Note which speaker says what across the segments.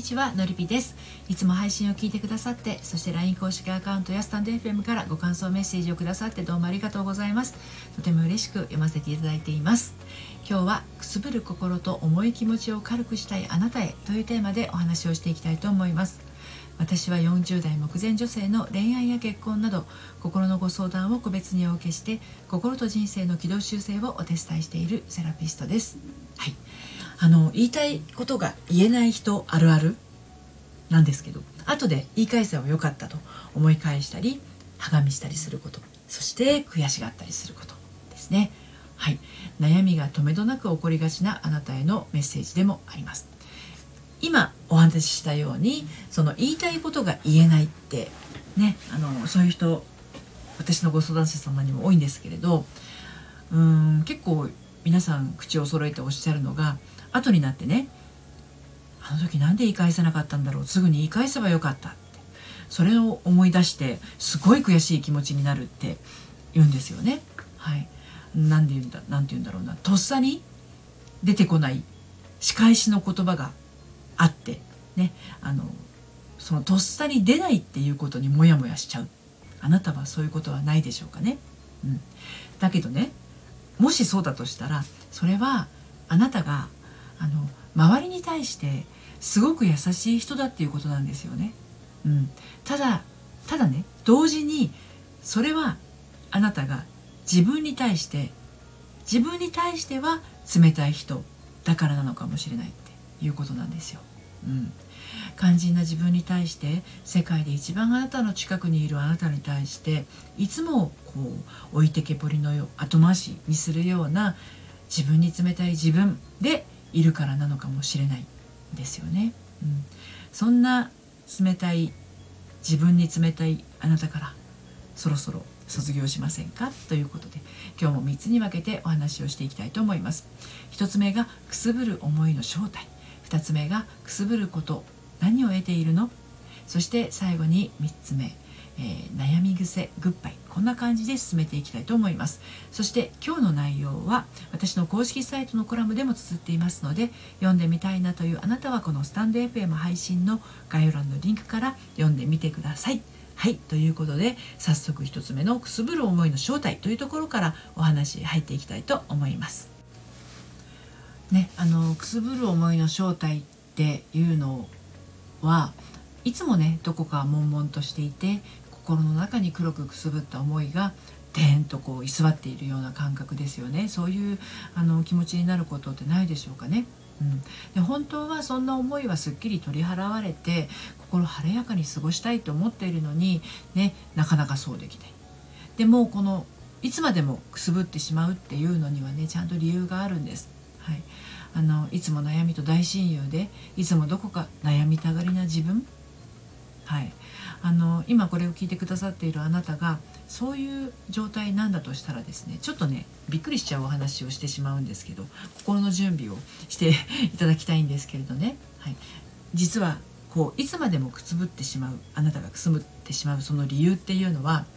Speaker 1: にちは、のりぴです。いつも配信を聞いてくださって、そして LINE 公式アカウントやスタンド FM からご感想メッセージをくださってどうもありがとうございます。とても嬉しく読ませていただいています。今日はくすぶる心と重い気持ちを軽くしたいあなたへというテーマでお話をしていきたいと思います。私は40代目前女性の恋愛や結婚など心のご相談を個別にお受けして、心と人生の軌道修正をお手伝いしているセラピストです。はい、言いたいことが言えない人あるあるなんですけど、後で言い返せばよかったと思い返したりはがみしたりすること、そして悔しがったりすることですね。はい、悩みがとめどなく起こりがちなあなたへのメッセージでもあります。今お話ししたように、その言いたいことが言えないってね、そういう人、私のご相談者様にも多いんですけれど、結構皆さん口を揃えておっしゃるのが、後になってね、あの時なんで言い返せなかったんだろう、すぐに言い返せばよかったって、それを思い出してすごい悔しい気持ちになるって言うんですよね。はい、なんて言うんだろうな、とっさに出てこない仕返しの言葉があってね、そのとっさに出ないっていうことにモヤモヤしちゃう。あなたはそういうことはないでしょうかね。だけどね、もしそうだとしたら、それはあなたが周りに対してすごく優しい人だっていうことなんですよね。ただね、同時にそれはあなたが自分に対しては冷たい人だからなのかもしれないっていうことなんですよ。肝心な自分に対して、世界で一番あなたの近くにいるあなたに対して、いつもこう置いてけぼりの後回しにするような自分に冷たい自分でいるからなのかもしれないんですよね。そんな自分に冷たいあなたからそろそろ卒業しませんかということで、今日も3つに分けてお話をしていきたいと思います。1つ目がくすぶる思いの正体、2つ目がくすぶること、何を得ているの、そして最後に3つ目、悩み癖グッバイ。こんな感じで進めていきたいと思います。そして今日の内容は私の公式サイトのコラムでも綴っていますので、読んでみたいなというあなたはこのスタンド FM 配信の概要欄のリンクから読んでみてください。はい、ということで早速1つ目のくすぶる思いの正体というところからお話入っていきたいと思いますね。くすぶる思いの正体っていうのはいつもね、どこか悶々としていて、心の中に黒くくすぶった思いがでーんとこう居座っているような感覚ですよね。そういう気持ちになることってないでしょうかね。で本当はそんな思いはすっきり取り払われて、心晴れやかに過ごしたいと思っているのにね、なかなかそうできない。でもいつまでもくすぶってしまうっていうのにはね、ちゃんと理由があるんです。はい、いつも悩みと大親友で、いつもどこか悩みたがりな自分、はい、今これを聞いてくださっているあなたがそういう状態なんだとしたらですね、ちょっとねびっくりしちゃうお話をしてしまうんですけど、心の準備をしていただきたいんですけれどね、はい、実はいつまでもくすぶってしまう、あなたがくすぶってしまうその理由っていうのは、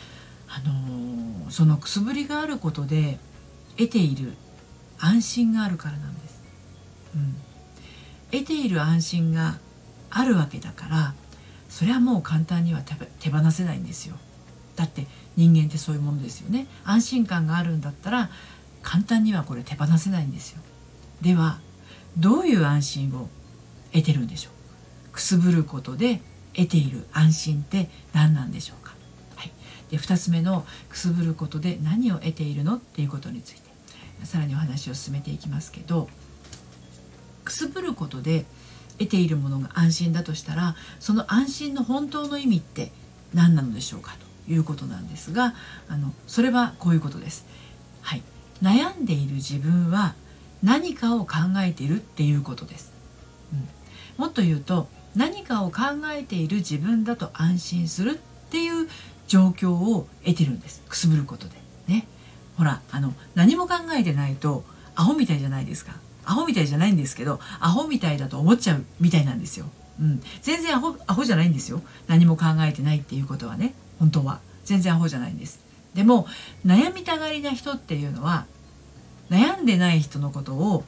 Speaker 1: そのくすぶりがあることで得ている安心があるからなんです。得ている安心があるわけだから、それはもう簡単には手放せないんですよ。だって人間ってそういうものですよね。安心感があるんだったら簡単にはこれ手放せないんですよ。ではどういう安心を得てるんでしょう。くすぶることで得ている安心って何なんでしょうか。はい、で2つ目のくすぶることで何を得ているのっていうことについてさらにお話を進めていきますけど、くすぶることで得ているものが安心だとしたら、その安心の本当の意味って何なのでしょうかということなんですが、それはこういうことです。はい、悩んでいる自分は何かを考えているっていうことです。もっと言うと、何かを考えている自分だと安心するっていう状況を得てるんです。くすぶることでね。ほら、何も考えてないとアホみたいじゃないですか。アホみたいじゃないんですけど、アホみたいだと思っちゃうみたいなんですよ。全然アホじゃないんですよ。何も考えてないっていうことはね、本当は全然アホじゃないんです。でも悩みたがりな人っていうのは、悩んでない人のことを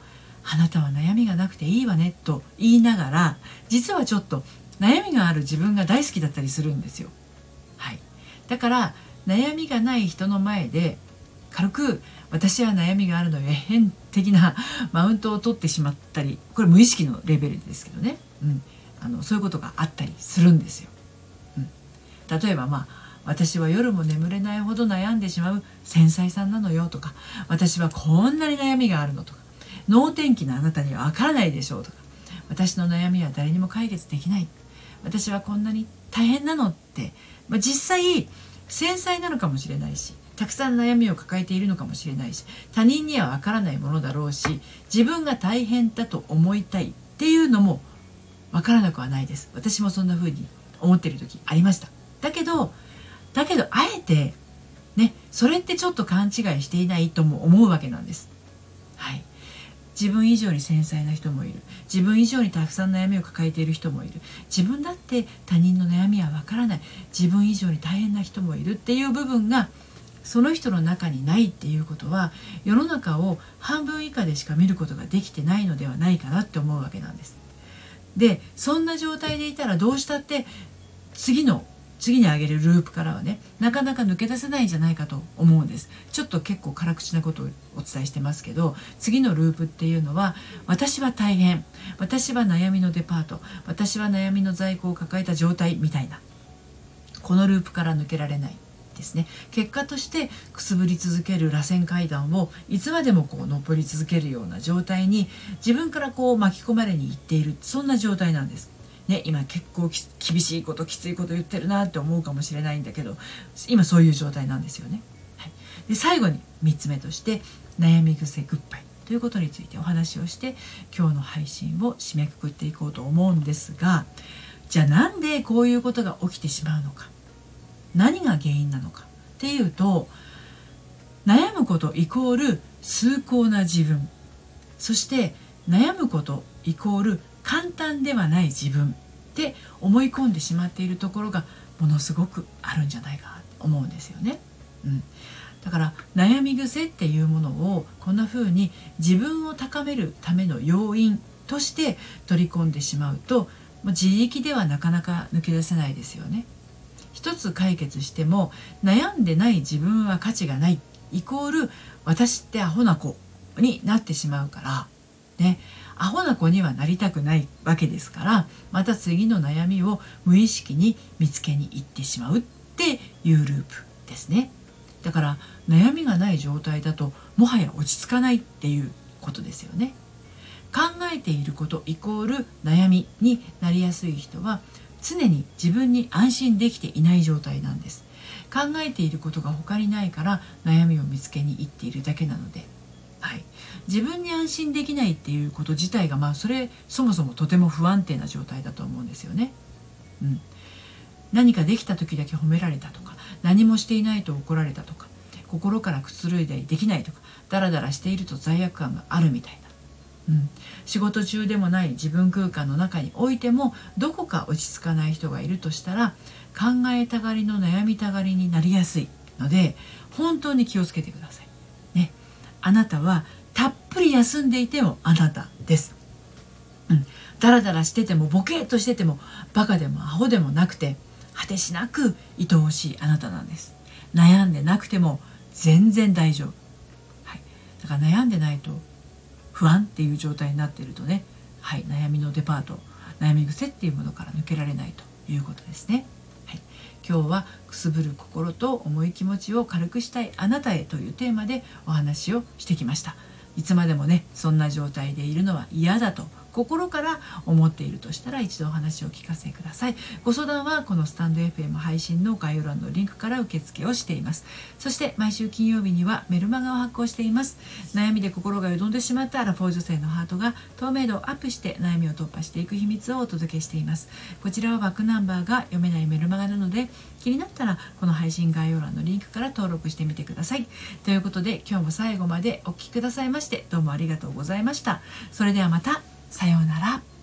Speaker 1: あなたは悩みがなくていいわねと言いながら、実はちょっと悩みがある自分が大好きだったりするんですよ。はい、だから悩みがない人の前で軽く私は悩みがあるのよ変的なマウントを取ってしまったり、これ無意識のレベルですけどね、そういうことがあったりするんですよ。例えば私は夜も眠れないほど悩んでしまう繊細さんなのよとか、私はこんなに悩みがあるのとか、能天気なあなたにはわからないでしょうとか、私の悩みは誰にも解決できない、私はこんなに大変なのって、実際繊細なのかもしれないし、たくさん悩みを抱えているのかもしれないし、他人にはわからないものだろうし、自分が大変だと思いたいっていうのもわからなくはないです。私もそんな風に思っている時ありました。だけどあえてね、それってちょっと勘違いしていないとも思うわけなんです。はい、自分以上に繊細な人もいる、自分以上にたくさん悩みを抱えている人もいる、自分だって他人の悩みはわからない、自分以上に大変な人もいるっていう部分がその人の中にないっていうことは、世の中を半分以下でしか見ることができてないのではないかなって思うわけなんです。でそんな状態でいたらどうしたって次に上げるループからはね、なかなか抜け出せないんじゃないかと思うんです。ちょっと結構辛口なことをお伝えしてますけど、次のループっていうのは、私は大変、私は悩みのデパート、私は悩みの在庫を抱えた状態みたいな、このループから抜けられないですね。結果としてくすぶり続ける螺旋階段をいつまでも登り続けるような状態に自分から巻き込まれにいっている、そんな状態なんです。今結構厳しいこと、きついこと言ってるなって思うかもしれないんだけど、今そういう状態なんですよね。はい、で最後に3つ目として悩み癖グッバイということについてお話をして、今日の配信を締めくくっていこうと思うんですが、じゃあなんでこういうことが起きてしまうのか、何が原因なのかっていうと、悩むことイコール崇高な自分、そして悩むことイコール簡単ではない自分って思い込んでしまっているところがものすごくあるんじゃないかなと思うんですよね。だから悩み癖っていうものをこんな風に自分を高めるための要因として取り込んでしまうと、自力ではなかなか抜け出せないですよね。一つ解決しても悩んでない自分は価値がないイコール私ってアホな子になってしまうからね、アホな子にはなりたくないわけですから、また次の悩みを無意識に見つけに行ってしまうっていうループですね。だから悩みがない状態だともはや落ち着かないっていうことですよね。考えていることイコール悩みになりやすい人は常に自分に安心できていない状態なんです。考えていることが他にないから悩みを見つけに行っているだけなので、自分に安心できないっていうこと自体がそもそもとても不安定な状態だと思うんですよね。何かできた時だけ褒められたとか、何もしていないと怒られたとか、心からくつろいだりできないとか、ダラダラしていると罪悪感があるみたいな、仕事中でもない自分空間の中においてもどこか落ち着かない人がいるとしたら、考えたがりの悩みたがりになりやすいので本当に気をつけてくださいね。あなたはたっぷり休んでいてもあなたです。ダラダラしててもボケーっとしててもバカでもアホでもなくて、果てしなく愛おしいあなたなんです。悩んでなくても全然大丈夫。だから悩んでないと不安っていう状態になっているとね、悩みのデパート、悩み癖っていうものから抜けられないということですね。今日はくすぶる心と重い気持ちを軽くしたいあなたへというテーマでお話をしてきました。いつまでもねそんな状態でいるのは嫌だと心から思っているとしたら、一度お話を聞かせください。ご相談はこのスタンド FM 配信の概要欄のリンクから受付をしています。そして毎週金曜日にはメルマガを発行しています。悩みで心がよどんでしまったアラフォー女性のハートが透明度をアップして悩みを突破していく秘密をお届けしています。こちらはバックナンバーが読めないメルマガなので、気になったらこの配信概要欄のリンクから登録してみてください。ということで今日も最後までお聞きくださいましてどうもありがとうございました。それではまた。さようなら。